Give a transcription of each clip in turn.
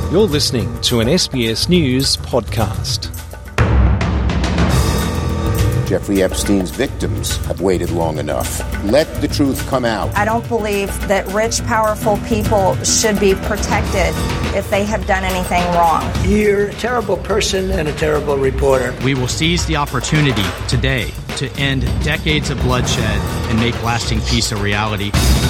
You're listening to an SBS News podcast. Jeffrey Epstein's victims have waited long enough. Let the truth come out. I don't believe that rich, powerful people should be protected if they have done anything wrong. You're a terrible person and a terrible reporter. We will seize the opportunity today to end decades of bloodshed and make lasting peace a reality.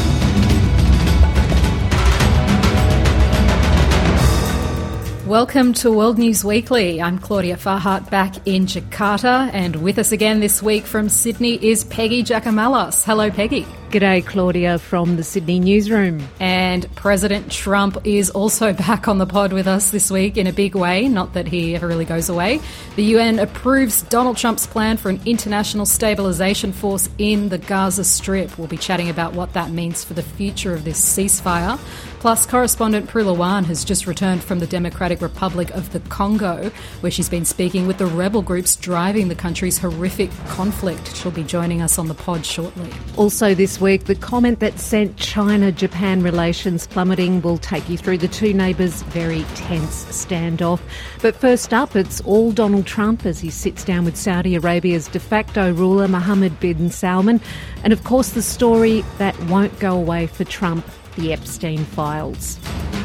Welcome to World News Weekly. I'm Claudia Farhart back in Jakarta, and with us again this week from Sydney is Peggy Giakoumelos. Hello, Peggy. G'day, Claudia, from the Sydney newsroom. And President Trump is also back on the pod with us this week in a big way, not that he ever really goes away. The UN approves Donald Trump's plan for an international stabilisation force in the Gaza Strip. We'll be chatting about what that means for the future of this ceasefire. Plus, correspondent Prue Lewan has just returned from the Democratic Republic of the Congo, where she's been speaking with the rebel groups driving the country's horrific conflict. She'll be joining us on the pod shortly. Also this week, the comment that sent China-Japan relations plummeting. Will take you through the two neighbours' very tense standoff. But first up, it's all Donald Trump as he sits down with Saudi Arabia's de facto ruler, Mohammed bin Salman. And of course, the story that won't go away for Trump, the Epstein files.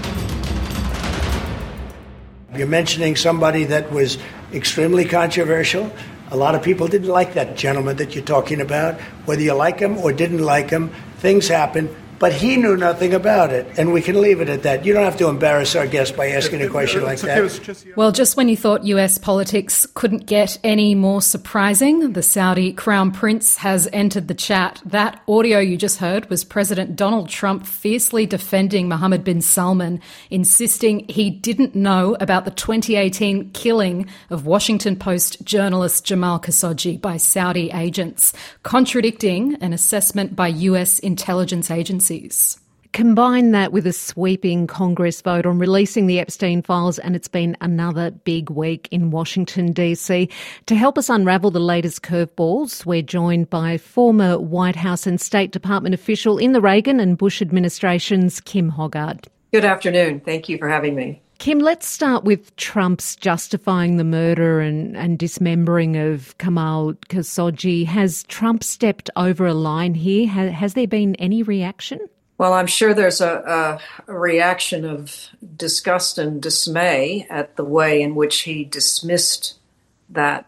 You're mentioning somebody that was extremely controversial. A lot of people didn't like that gentleman that you're talking about. Whether you like him or didn't like him, things happen. But he knew nothing about it, and we can leave it at that. You don't have to embarrass our guest by asking a question like that. Well, just when you thought US politics couldn't get any more surprising, the Saudi Crown Prince has entered the chat. That audio you just heard was President Donald Trump fiercely defending Mohammed bin Salman, insisting he didn't know about the 2018 killing of Washington Post journalist Jamal Khashoggi by Saudi agents, contradicting an assessment by US intelligence agencies. Combine that with a sweeping Congress vote on releasing the Epstein files, and it's been another big week in Washington, D.C. To help us unravel the latest curveballs, we're joined by former White House and State Department official in the Reagan and Bush administrations, Kim Hoggard. Good afternoon. Thank you for having me. Kim, let's start with Trump's justifying the murder and dismembering of Jamal Khashoggi. Has Trump stepped over a line here? Has there been any reaction? Well, I'm sure there's a reaction of disgust and dismay at the way in which he dismissed that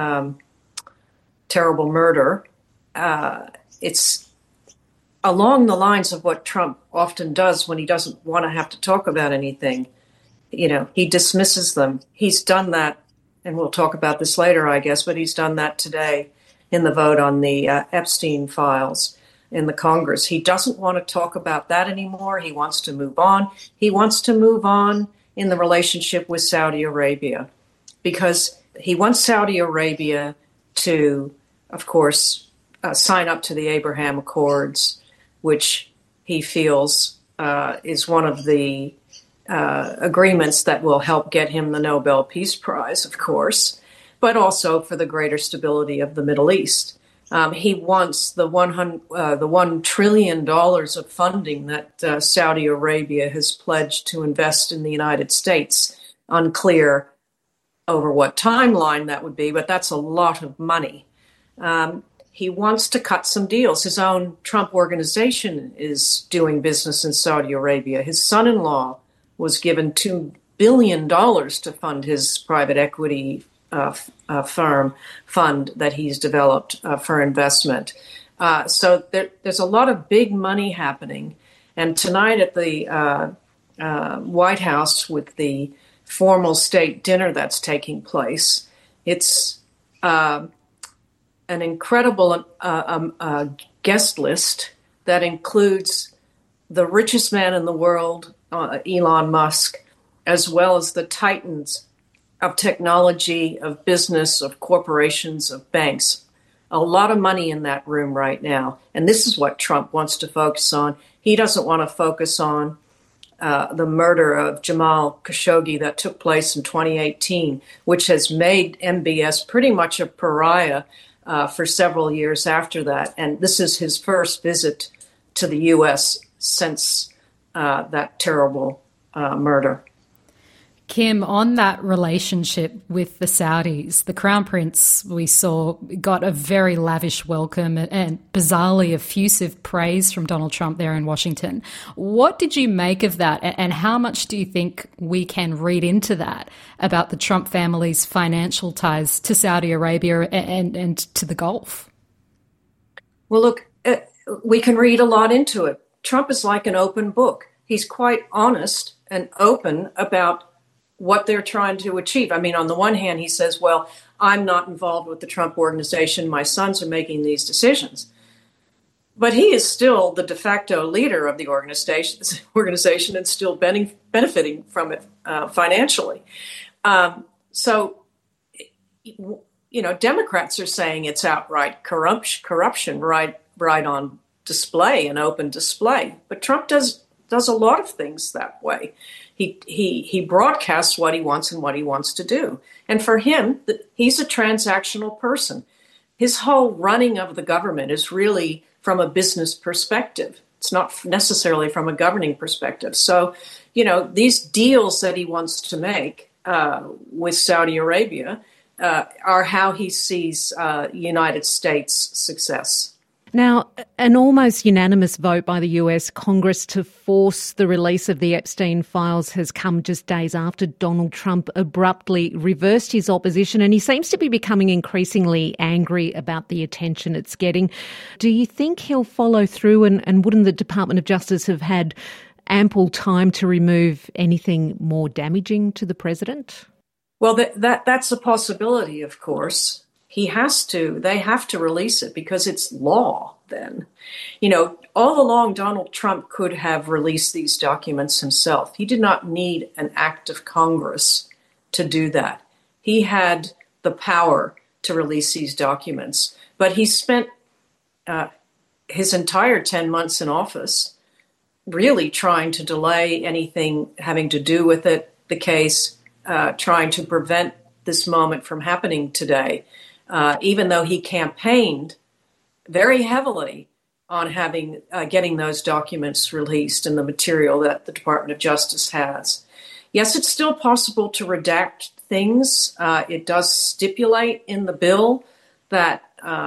terrible murder. It's along the lines of what Trump often does when he doesn't want to have to talk about anything. You know, he dismisses them. He's done that, and we'll talk about this later, I guess, but he's done that today in the vote on the Epstein files in the Congress. He doesn't want to talk about that anymore. He wants to move on. He wants to move on in the relationship with Saudi Arabia because he wants Saudi Arabia to, of course, sign up to the Abraham Accords, which he feels is one of the agreements that will help get him the Nobel Peace Prize, of course, but also for the greater stability of the Middle East. He wants the $1 trillion of funding that Saudi Arabia has pledged to invest in the United States. Unclear over what timeline that would be, but that's a lot of money. He wants to cut some deals. His own Trump organization is doing business in Saudi Arabia. His son-in-law was given $2 billion to fund his private equity firm fund that he's developed for investment. So there's a lot of big money happening. And tonight at the White House with the formal state dinner that's taking place, it's an incredible guest list that includes the richest man in the world, Elon Musk, as well as the titans of technology, of business, of corporations, of banks. A lot of money in that room right now. And this is what Trump wants to focus on. He doesn't want to focus on the murder of Jamal Khashoggi that took place in 2018, which has made MBS pretty much a pariah for several years after that. And this is his first visit to the U.S. since that terrible murder. Kim, on that relationship with the Saudis, the Crown Prince, we saw, got a very lavish welcome and bizarrely effusive praise from Donald Trump there in Washington. What did you make of that, and how much do you think we can read into that about the Trump family's financial ties to Saudi Arabia and to the Gulf? Well, look, we can read a lot into it. Trump is like an open book. He's quite honest and open about what they're trying to achieve. I mean, on the one hand, he says, well, I'm not involved with the Trump organization. My sons are making these decisions. But he is still the de facto leader of the organization and still benefiting from it financially. So, Democrats are saying it's outright corruption right on display, an open display. But Trump does a lot of things that way. He broadcasts what he wants and what he wants to do. And for him, he's a transactional person. His whole running of the government is really from a business perspective. It's not necessarily from a governing perspective. So, these deals that he wants to make with Saudi Arabia are how he sees United States success. Now, an almost unanimous vote by the US Congress to force the release of the Epstein files has come just days after Donald Trump abruptly reversed his opposition, and he seems to be becoming increasingly angry about the attention it's getting. Do you think he'll follow through, and wouldn't the Department of Justice have had ample time to remove anything more damaging to the president? Well, that's a possibility, of course. They have to release it because it's law then. All along, Donald Trump could have released these documents himself. He did not need an act of Congress to do that. He had the power to release these documents, but he spent his entire 10 months in office really trying to delay anything having to do with the case, trying to prevent this moment from happening today. Even though he campaigned very heavily on getting those documents released and the material that the Department of Justice has. Yes, it's still possible to redact things. It does stipulate in the bill that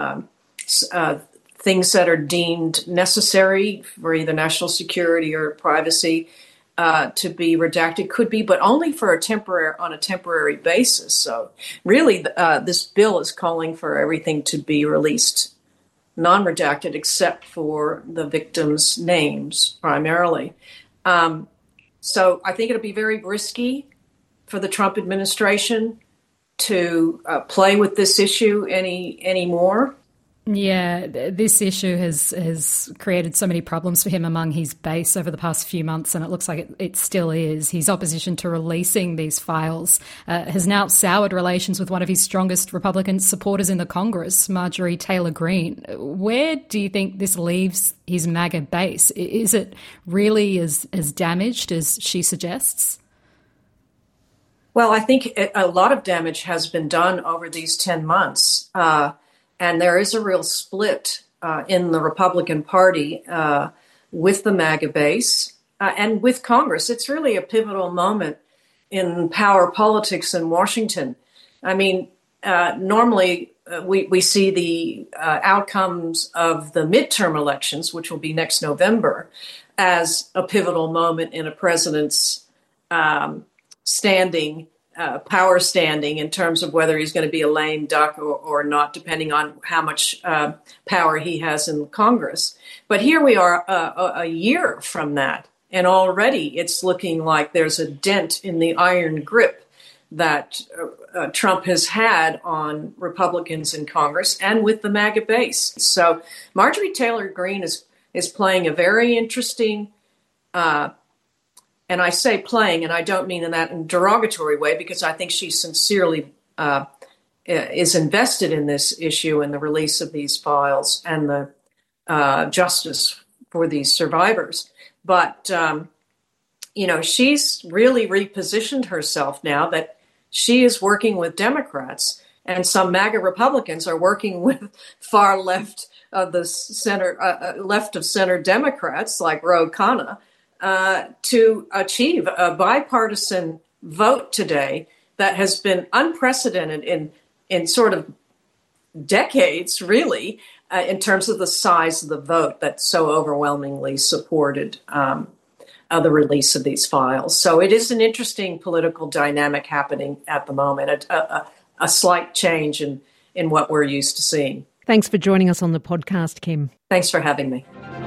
things that are deemed necessary for either national security or privacy to be redacted could be, but only for on a temporary basis. So really, this bill is calling for everything to be released, non-redacted, except for the victims' names primarily. So I think it'll be very risky for the Trump administration to play with this issue anymore. Yeah, this issue has created so many problems for him among his base over the past few months, and it looks like it still is. His opposition to releasing these files has now soured relations with one of his strongest Republican supporters in the Congress, Marjorie Taylor Greene. Where do you think this leaves his MAGA base? Is it really as damaged as she suggests? Well, I think a lot of damage has been done over these 10 months. And there is a real split in the Republican Party with the MAGA base and with Congress. It's really a pivotal moment in power politics in Washington. I mean, normally we see the outcomes of the midterm elections, which will be next November, as a pivotal moment in a president's power standing in terms of whether he's going to be a lame duck or not, depending on how much power he has in Congress. But here we are a year from that, and already it's looking like there's a dent in the iron grip that Trump has had on Republicans in Congress and with the MAGA base. So Marjorie Taylor Greene is playing a very interesting and I say playing, and I don't mean in that derogatory way, because I think she sincerely is invested in this issue and the release of these files and the justice for these survivors. But, she's really repositioned herself now that she is working with Democrats, and some MAGA Republicans are working with far left of the center, left of center Democrats like Ro Khanna, to achieve a bipartisan vote today that has been unprecedented in sort of decades, really, in terms of the size of the vote that so overwhelmingly supported the release of these files. So it is an interesting political dynamic happening at the moment, a slight change in what we're used to seeing. Thanks for joining us on the podcast, Kim. Thanks for having me.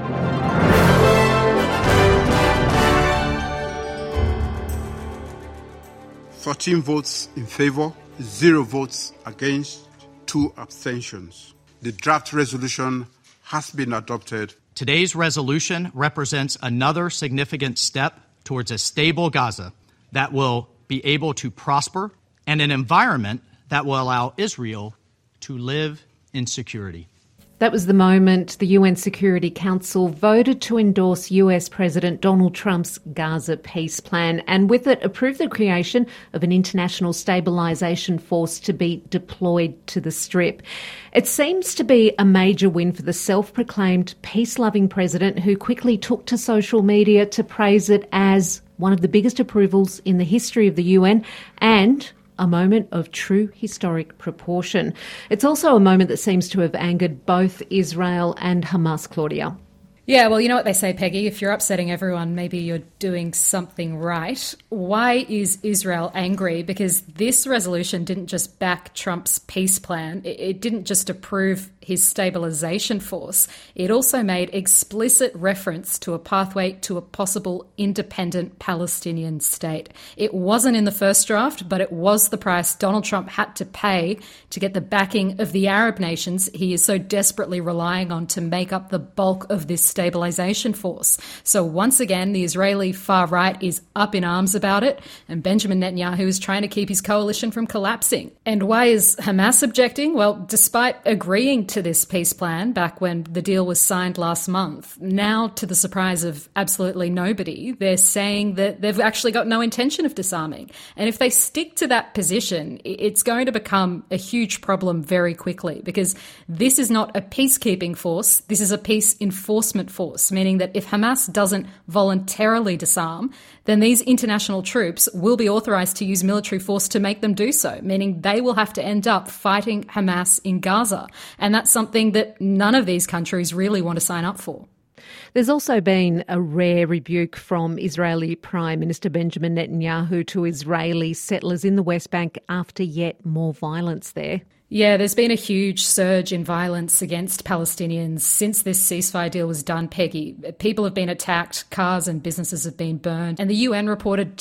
14 votes in favour, 0 votes against, 2 abstentions. The draft resolution has been adopted. Today's resolution represents another significant step towards a stable Gaza that will be able to prosper and an environment that will allow Israel to live in security. That was the moment the UN Security Council voted to endorse US President Donald Trump's Gaza peace plan and with it approved the creation of an international stabilisation force to be deployed to the Strip. It seems to be a major win for the self-proclaimed peace-loving president who quickly took to social media to praise it as one of the biggest approvals in the history of the UN and a moment of true historic proportion. It's also a moment that seems to have angered both Israel and Hamas, Claudia. Yeah, well, you know what they say, Peggy, if you're upsetting everyone, maybe you're doing something right. Why is Israel angry? Because this resolution didn't just back Trump's peace plan. It didn't just approve his stabilisation force. It also made explicit reference to a pathway to a possible independent Palestinian state. It wasn't in the first draft, but it was the price Donald Trump had to pay to get the backing of the Arab nations he is so desperately relying on to make up the bulk of this stabilisation force. So once again, the Israeli far right is up in arms about it, and Benjamin Netanyahu is trying to keep his coalition from collapsing. And why is Hamas objecting? Well, despite agreeing to this peace plan back when the deal was signed last month, now to the surprise of absolutely nobody, they're saying that they've actually got no intention of disarming. And if they stick to that position, it's going to become a huge problem very quickly, because this is not a peacekeeping force, this is a peace enforcement force, meaning that if Hamas doesn't voluntarily disarm, then these international troops will be authorised to use military force to make them do so, meaning they will have to end up fighting Hamas in Gaza. And that's something that none of these countries really want to sign up for. There's also been a rare rebuke from Israeli Prime Minister Benjamin Netanyahu to Israeli settlers in the West Bank after yet more violence there. Yeah, there's been a huge surge in violence against Palestinians since this ceasefire deal was done, Peggy. People have been attacked, cars and businesses have been burned, and the UN reported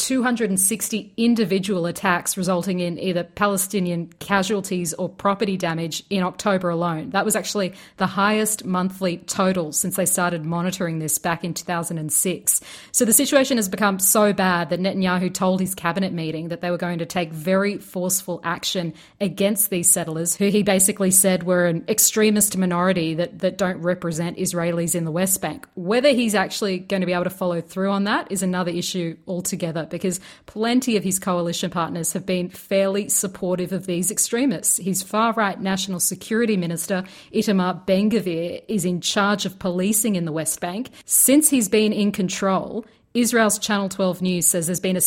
260 individual attacks resulting in either Palestinian casualties or property damage in October alone. That was actually the highest monthly total since they started monitoring this back in 2006. So the situation has become so bad that Netanyahu told his cabinet meeting that they were going to take very forceful action against these settlers, who he basically said were an extremist minority that don't represent Israelis in the West Bank. Whether he's actually going to be able to follow through on that is another issue altogether, because plenty of his coalition partners have been fairly supportive of these extremists. His far-right National Security Minister, Itamar Ben-Gvir, is in charge of policing in the West Bank. Since he's been in control, Israel's Channel 12 News says there's been a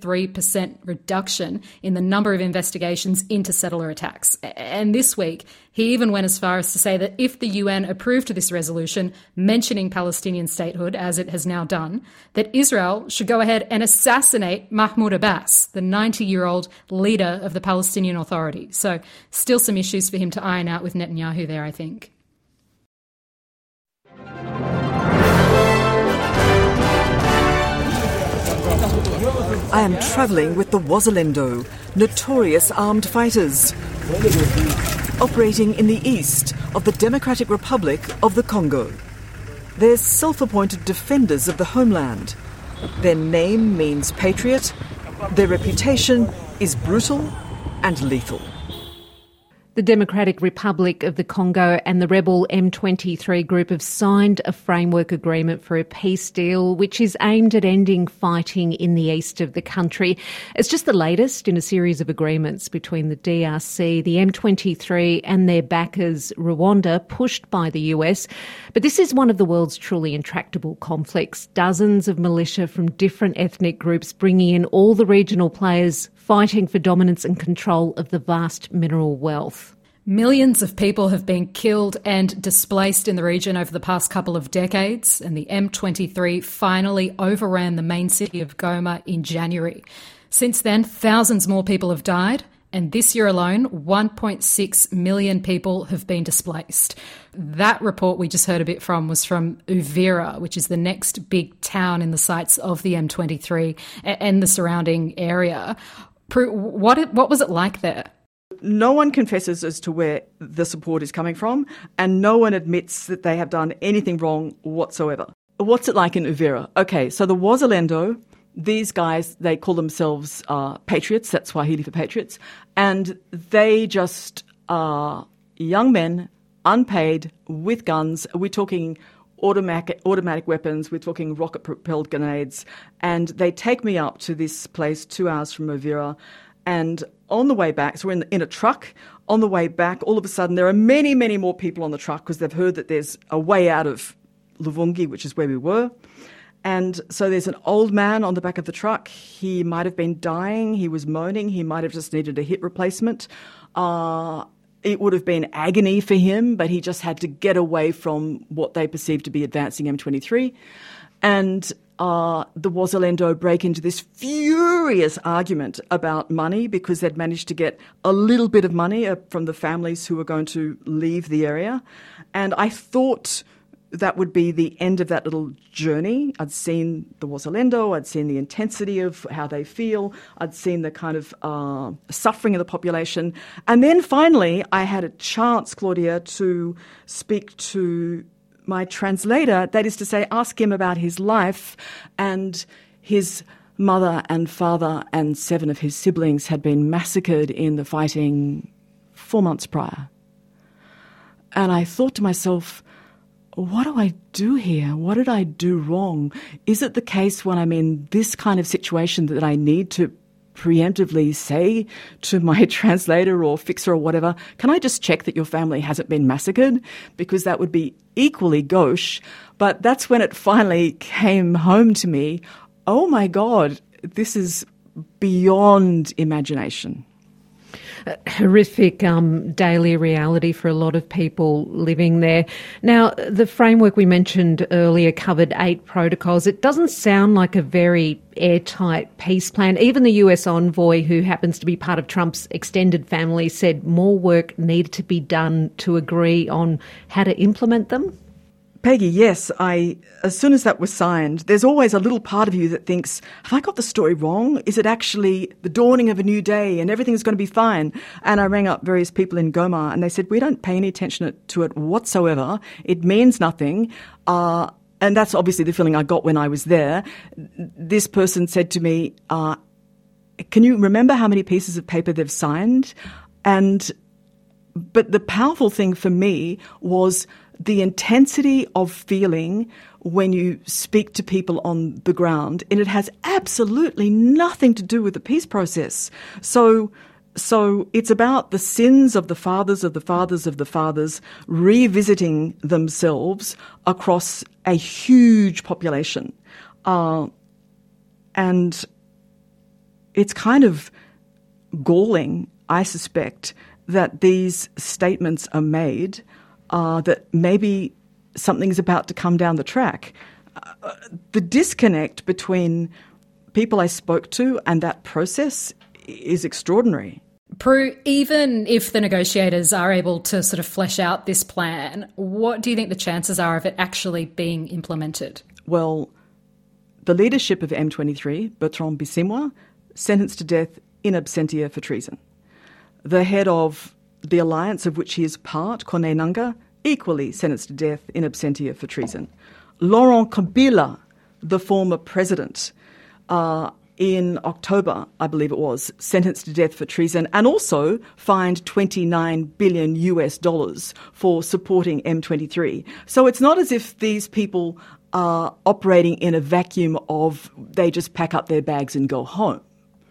73% reduction in the number of investigations into settler attacks. And this week, he even went as far as to say that if the UN approved this resolution mentioning Palestinian statehood, as it has now done, that Israel should go ahead and assassinate Mahmoud Abbas, the 90-year-old leader of the Palestinian Authority. So still some issues for him to iron out with Netanyahu there, I think. I am travelling with the Wazalendo, notorious armed fighters, operating in the east of the Democratic Republic of the Congo. They're self-appointed defenders of the homeland. Their name means patriot. Their reputation is brutal and lethal. The Democratic Republic of the Congo and the rebel M23 group have signed a framework agreement for a peace deal which is aimed at ending fighting in the east of the country. It's just the latest in a series of agreements between the DRC, the M23 and their backers, Rwanda, pushed by the US. But this is one of the world's truly intractable conflicts. Dozens of militia from different ethnic groups bringing in all the regional players fighting for dominance and control of the vast mineral wealth. Millions of people have been killed and displaced in the region over the past couple of decades, and the M23 finally overran the main city of Goma in January. Since then, thousands more people have died, and this year alone, 1.6 million people have been displaced. That report we just heard a bit from was from Uvira, which is the next big town in the sights of the M23 and the surrounding area. What was it like there? No one confesses as to where the support is coming from, and no one admits that they have done anything wrong whatsoever. What's it like in Uvira? Okay, so the Wazalendo, these guys, they call themselves patriots, that's Swahili for patriots, and they just are young men, unpaid, with guns. We're talking automatic weapons, we're talking rocket-propelled grenades, and they take me up to this place 2 hours from Uvira, and on the way back, so we're in a truck, on the way back, all of a sudden there are many, many more people on the truck because they've heard that there's a way out of Luvungi, which is where we were. And so there's an old man on the back of the truck. He might have been dying, he was moaning, he might have just needed a hip replacement. It would have been agony for him, but he just had to get away from what they perceived to be advancing M23. And the Wazalendo break into this furious argument about money because they'd managed to get a little bit of money from the families who were going to leave the area. And I thought that would be the end of that little journey. I'd seen the Wazalendo, I'd seen the intensity of how they feel, I'd seen the kind of suffering of the population. And then finally, I had a chance, Claudia, to speak to my translator, that is to say, ask him about his life, and his mother and father and 7 of his siblings had been massacred in the fighting 4 months prior. And I thought to myself, what do I do here? What did I do wrong? Is it the case when I'm in this kind of situation that I need to preemptively say to my translator or fixer or whatever, can I just check that your family hasn't been massacred? Because that would be equally gauche. But that's when it finally came home to me, oh my God, this is beyond imagination. Horrific daily reality for a lot of people living there. Now, the framework we mentioned earlier covered 8 protocols. It doesn't sound like a very airtight peace plan. Even the US envoy, who happens to be part of Trump's extended family, said more work needed to be done to agree on how to implement them. Peggy, yes, as soon as that was signed, there's always a little part of you that thinks, have I got the story wrong? Is it actually the dawning of a new day and everything's going to be fine? And I rang up various people in Goma and they said, we don't pay any attention to it whatsoever. It means nothing. And that's obviously the feeling I got when I was there. This person said to me, can you remember how many pieces of paper they've signed? But the powerful thing for me was the intensity of feeling when you speak to people on the ground, and it has absolutely nothing to do with the peace process. So it's about the sins of the fathers of the fathers of the fathers revisiting themselves across a huge population. And it's kind of galling, I suspect, that these statements are made, that maybe something's about to come down the track. The disconnect between people I spoke to and that process is extraordinary. Prue, even if the negotiators are able to sort of flesh out this plan, what do you think the chances are of it actually being implemented? Well, the leadership of M23, Bertrand Bisimwa, sentenced to death in absentia for treason. The head of the alliance of which he is part, Corneille Nangaa, equally sentenced to death in absentia for treason. Laurent Kabila, the former president, in October, I believe it was, sentenced to death for treason and also fined $29 billion for supporting M23. So it's not as if these people are operating in a vacuum of they just pack up their bags and go home.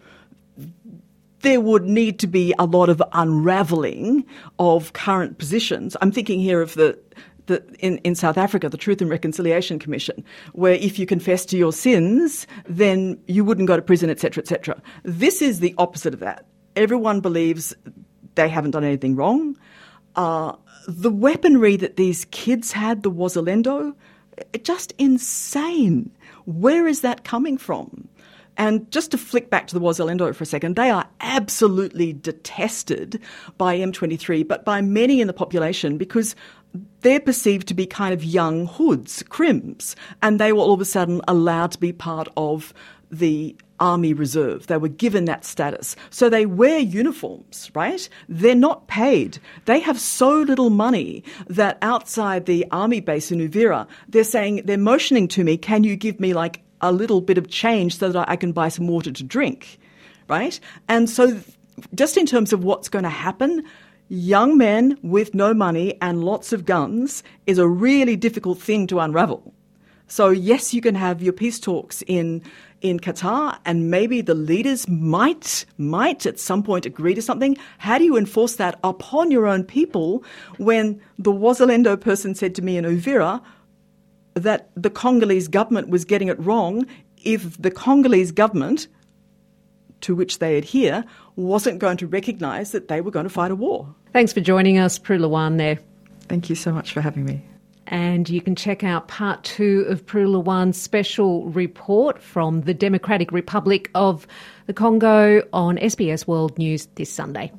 There would need to be a lot of unravelling of current positions. I'm thinking here of in South Africa, the Truth and Reconciliation Commission, where if you confess to your sins, then you wouldn't go to prison, etc., etc. This is the opposite of that. Everyone believes they haven't done anything wrong. The weaponry that these kids had, the Wazalendo, just insane. Where is that coming from? And just to flick back to the Wazalendo for a second, they are absolutely detested by M23, but by many in the population because they're perceived to be kind of young hoods, crims, and they were all of a sudden allowed to be part of the Army Reserve. They were given that status. So they wear uniforms, right? They're not paid. They have so little money that outside the army base in Uvira, they're motioning to me, can you give me like a little bit of change so that I can buy some water to drink, right? And so just in terms of what's going to happen, young men with no money and lots of guns is a really difficult thing to unravel. So yes, you can have your peace talks in Qatar, and maybe the leaders might at some point agree to something. How do you enforce that upon your own people when the Wazalendo person said to me in Uvira that the Congolese government was getting it wrong if the Congolese government, to which they adhere, wasn't going to recognise that they were going to fight a war. Thanks for joining us, Prue Lewan there. Thank you so much for having me. And you can check out part 2 of Prue Lewan's special report from the Democratic Republic of the Congo on SBS World News this Sunday.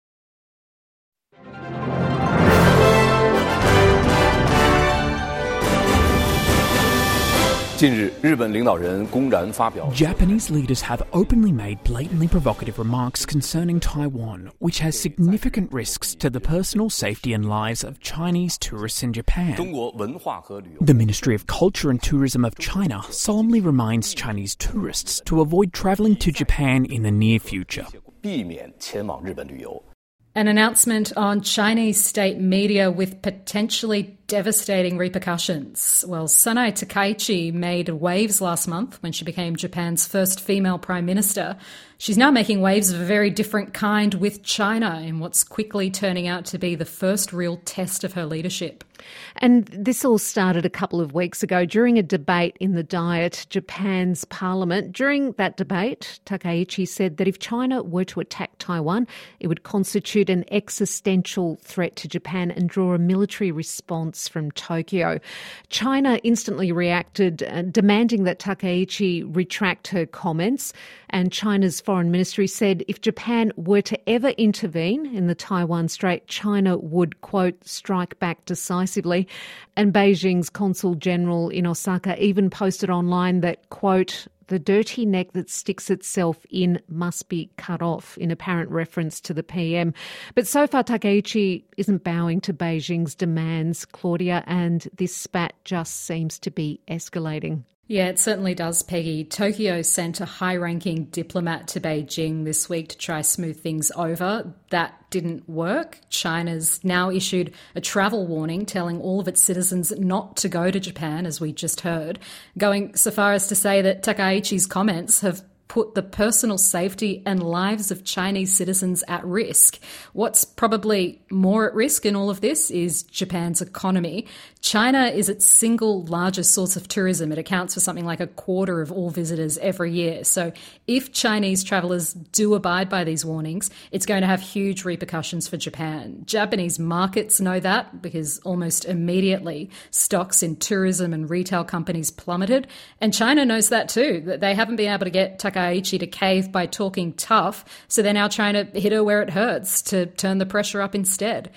近日，日本领导人公然发表 Japanese leaders have openly made blatantly provocative remarks concerning Taiwan, which has significant risks to the personal safety and lives of Chinese tourists in Japan. 中国文化和旅游 The Ministry of Culture and Tourism of China solemnly reminds Chinese tourists to avoid travelling to Japan in the near future. 避免前往日本旅游。 An announcement on Chinese state media with potentially devastating repercussions. Well, Sanae Takaichi made waves last month when she became Japan's first female prime minister. She's now making waves of a very different kind with China in what's quickly turning out to be the first real test of her leadership. And this all started a couple of weeks ago during a debate in the Diet, Japan's parliament. During that debate, Takaichi said that if China were to attack Taiwan, it would constitute an existential threat to Japan and draw a military response from Tokyo. China instantly reacted, demanding that Takaichi retract her comments. And China's foreign ministry said if Japan were to ever intervene in the Taiwan Strait, China would, quote, strike back decisively. And Beijing's Consul General in Osaka even posted online that, quote, the dirty neck that sticks itself in must be cut off, in apparent reference to the PM. But so far, Takaichi isn't bowing to Beijing's demands, Claudia, and this spat just seems to be escalating. Yeah, it certainly does, Peggy. Tokyo sent a high-ranking diplomat to Beijing this week to try smooth things over. That didn't work. China's now issued a travel warning telling all of its citizens not to go to Japan, as we just heard, going so far as to say that Takaichi's comments have put the personal safety and lives of Chinese citizens at risk. What's probably more at risk in all of this is Japan's economy. China is its single largest source of tourism. It accounts for something like a quarter of all visitors every year. So if Chinese travellers do abide by these warnings, it's going to have huge repercussions for Japan. Japanese markets know that because almost immediately stocks in tourism and retail companies plummeted. And China knows that too, that they haven't been able to get Takaichi to cave by talking tough. So they're now trying to hit her where it hurts to turn the pressure up instead.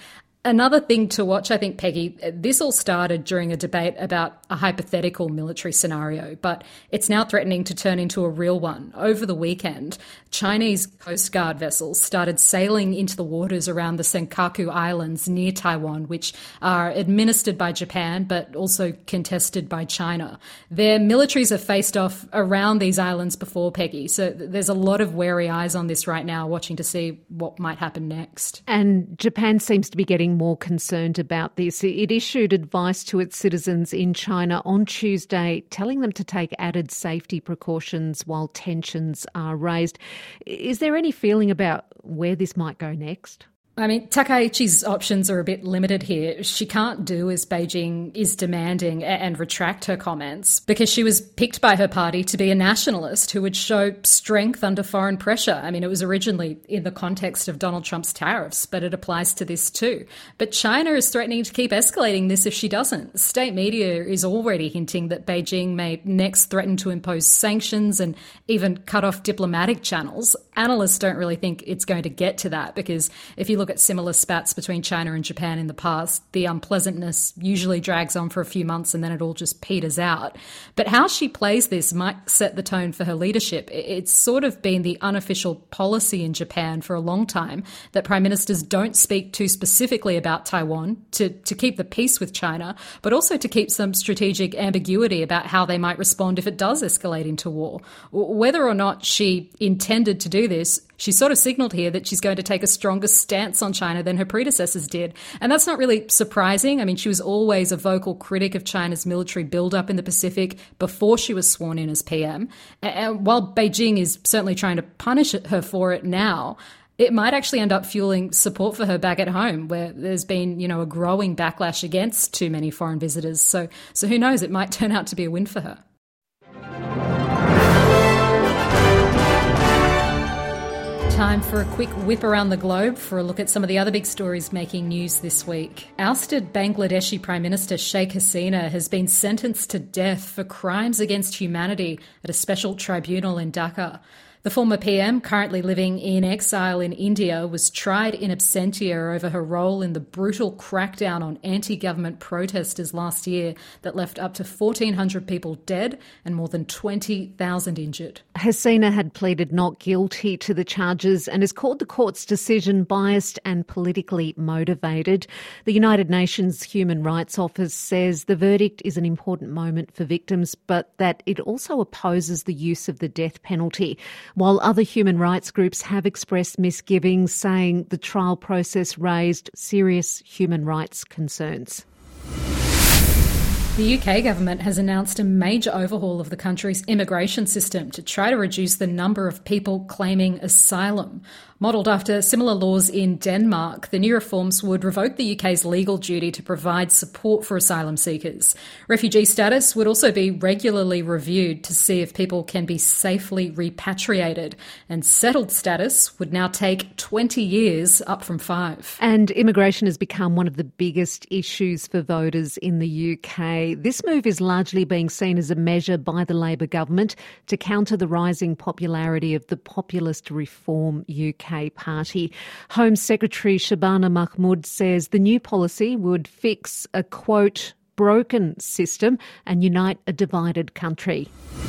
Another thing to watch, I think, Peggy, this all started during a debate about a hypothetical military scenario, but it's now threatening to turn into a real one. Over the weekend, Chinese Coast Guard vessels started sailing into the waters around the Senkaku Islands near Taiwan, which are administered by Japan but also contested by China. Their militaries have faced off around these islands before, Peggy, so there's a lot of wary eyes on this right now, watching to see what might happen next. And Japan seems to be getting more concerned about this. It issued advice to its citizens in China on Tuesday, telling them to take added safety precautions while tensions are raised. Is there any feeling about where this might go next? I mean, Takaichi's options are a bit limited here. She can't do as Beijing is demanding and retract her comments because she was picked by her party to be a nationalist who would show strength under foreign pressure. I mean, it was originally in the context of Donald Trump's tariffs, but it applies to this too. But China is threatening to keep escalating this if she doesn't. State media is already hinting that Beijing may next threaten to impose sanctions and even cut off diplomatic channels. Analysts don't really think it's going to get to that because if you look at similar spats between China and Japan in the past, the unpleasantness usually drags on for a few months and then it all just peters out. But how she plays this might set the tone for her leadership. It's sort of been the unofficial policy in Japan for a long time that prime ministers don't speak too specifically about Taiwan to keep the peace with China, but also to keep some strategic ambiguity about how they might respond if it does escalate into war. Whether or not she intended to do this, she sort of signalled here that she's going to take a stronger stance on China than her predecessors did. And that's not really surprising. I mean, she was always a vocal critic of China's military build-up in the Pacific before she was sworn in as PM. And while Beijing is certainly trying to punish her for it now, it might actually end up fueling support for her back at home, where there's been, a growing backlash against too many foreign visitors. So who knows, it might turn out to be a win for her. Time for a quick whip around the globe for a look at some of the other big stories making news this week. Ousted Bangladeshi Prime Minister Sheikh Hasina has been sentenced to death for crimes against humanity at a special tribunal in Dhaka. The former PM, currently living in exile in India, was tried in absentia over her role in the brutal crackdown on anti-government protesters last year that left up to 1,400 people dead and more than 20,000 injured. Hasina had pleaded not guilty to the charges and has called the court's decision biased and politically motivated. The United Nations Human Rights Office says the verdict is an important moment for victims, but that it also opposes the use of the death penalty, while other human rights groups have expressed misgivings, saying the trial process raised serious human rights concerns. The UK government has announced a major overhaul of the country's immigration system to try to reduce the number of people claiming asylum. Modelled after similar laws in Denmark, the new reforms would revoke the UK's legal duty to provide support for asylum seekers. Refugee status would also be regularly reviewed to see if people can be safely repatriated. And settled status would now take 20 years, up from 5. And immigration has become one of the biggest issues for voters in the UK. This move is largely being seen as a measure by the Labor government to counter the rising popularity of the populist Reform UK party. Home Secretary Shabana Mahmood says the new policy would fix a, quote, broken system and unite a divided country.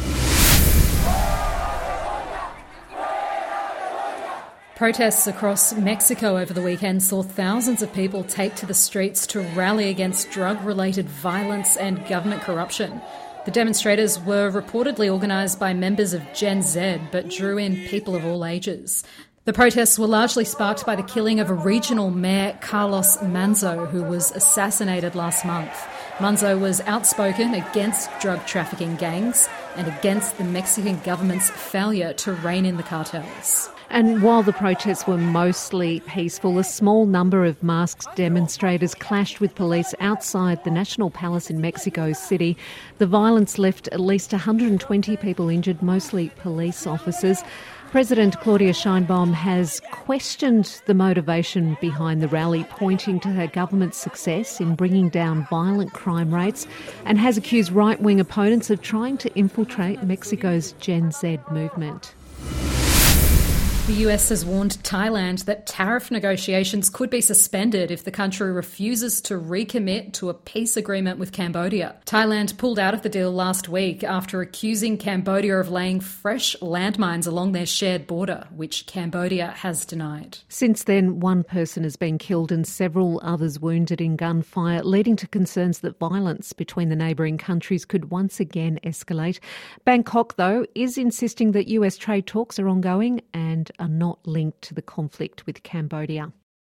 Protests across Mexico over the weekend saw thousands of people take to the streets to rally against drug-related violence and government corruption. The demonstrators were reportedly organised by members of Gen Z, but drew in people of all ages. The protests were largely sparked by the killing of a regional mayor, Carlos Manzo, who was assassinated last month. Manzo was outspoken against drug trafficking gangs and against the Mexican government's failure to rein in the cartels. And while the protests were mostly peaceful, a small number of masked demonstrators clashed with police outside the National Palace in Mexico City. The violence left at least 120 people injured, mostly police officers. President Claudia Sheinbaum has questioned the motivation behind the rally, pointing to her government's success in bringing down violent crime rates, and has accused right-wing opponents of trying to infiltrate Mexico's Gen Z movement. The US has warned Thailand that tariff negotiations could be suspended if the country refuses to recommit to a peace agreement with Cambodia. Thailand pulled out of the deal last week after accusing Cambodia of laying fresh landmines along their shared border, which Cambodia has denied. Since then, one person has been killed and several others wounded in gunfire, leading to concerns that violence between the neighbouring countries could once again escalate. Bangkok, though, is insisting that US trade talks are ongoing and are not linked to the conflict with Cambodia.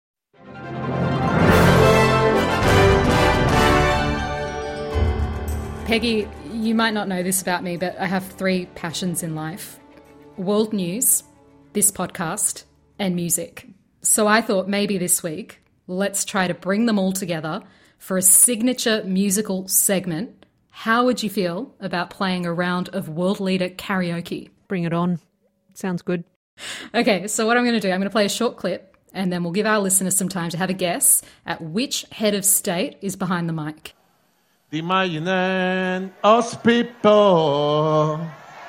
Peggy, you might not know this about me, but I have 3 passions in life: world news, this podcast, and music. So I thought maybe this week, let's try to bring them all together for a signature musical segment. How would you feel about playing a round of World Leader karaoke? Bring it on. Sounds good. Okay, so what I'm going to do, I'm going to play a short clip and then we'll give our listeners some time to have a guess at which head of state is behind the mic. The Mayan us people.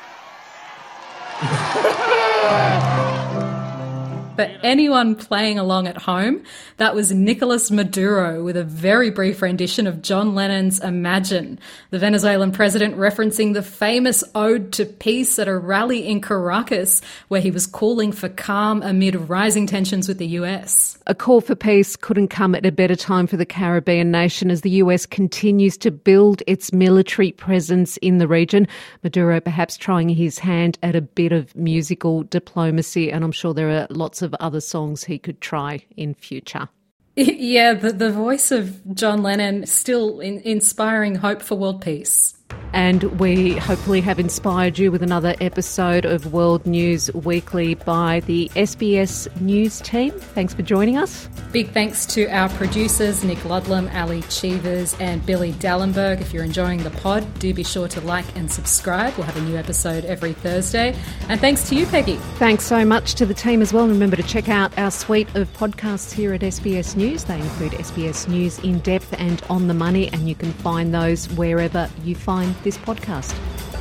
But anyone playing along at home, that was Nicolas Maduro with a very brief rendition of John Lennon's Imagine, the Venezuelan president referencing the famous ode to peace at a rally in Caracas where he was calling for calm amid rising tensions with the US. A call for peace couldn't come at a better time for the Caribbean nation as the US continues to build its military presence in the region. Maduro perhaps trying his hand at a bit of musical diplomacy, and I'm sure there are lots of other songs he could try in future. Yeah, the voice of John Lennon still inspiring hope for world peace. And we hopefully have inspired you with another episode of World News Weekly by the SBS News team. Thanks for joining us. Big thanks to our producers, Nick Ludlam, Ali Cheevers and Billy Dallenberg. If you're enjoying the pod, do be sure to like and subscribe. We'll have a new episode every Thursday. And thanks to you, Peggy. Thanks so much to the team as well. Remember to check out our suite of podcasts here at SBS News. They include SBS News In Depth and On the Money, and you can find those wherever you find this podcast.